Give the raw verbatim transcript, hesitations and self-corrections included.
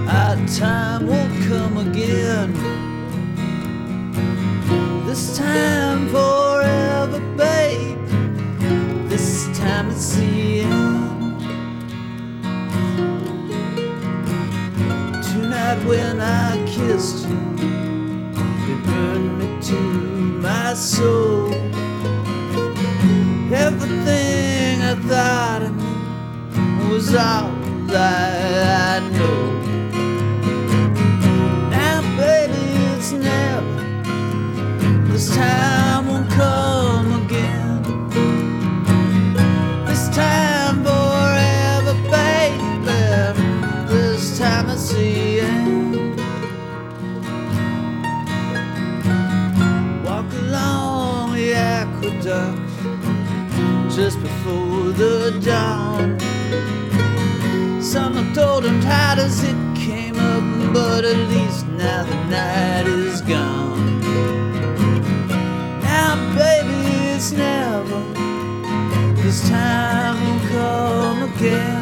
Our time won't come again. This time forever, babe. This time it's the end. Tonight when I kissed you, it burned me to my soul. Everything I thought I knew was all that I know. Now baby, it's never. This time won't come again. This time forever, baby. This time it's the end. Walk along the aqueduct just before the dawn. Someone told him tight as it came up, but at least now the night is gone. Now baby, it's never. This time will come again.